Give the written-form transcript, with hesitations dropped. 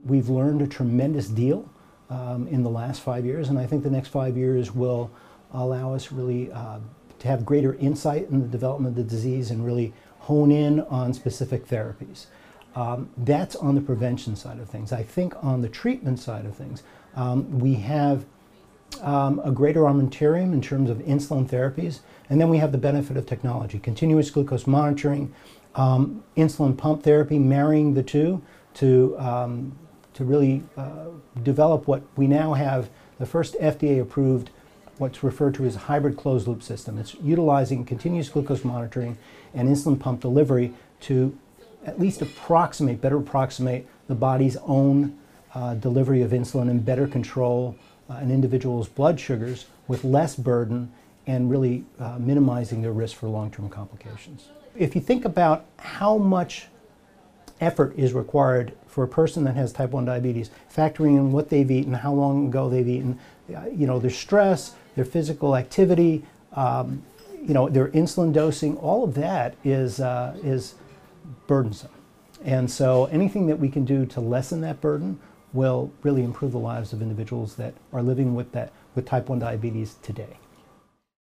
we've learned a tremendous deal in the last 5 years, and I think the next 5 years will allow us really to have greater insight in the development of the disease and really hone in on specific therapies. That's on the prevention side of things. I think on the treatment side of things, we have a greater armamentarium in terms of insulin therapies, and then we have the benefit of technology, continuous glucose monitoring, insulin pump therapy, marrying the two to really develop what we now have, the first FDA-approved, what's referred to as a hybrid closed-loop system. It's utilizing continuous glucose monitoring and insulin pump delivery to at least better approximate the body's own delivery of insulin and better control an individual's blood sugars with less burden and really minimizing their risk for long-term complications. If you think about how much effort is required for a person that has type 1 diabetes, factoring in what they've eaten, how long ago they've eaten, their stress, their physical activity, their insulin dosing, all of that is burdensome. And so anything that we can do to lessen that burden will really improve the lives of individuals that are living with type 1 diabetes today.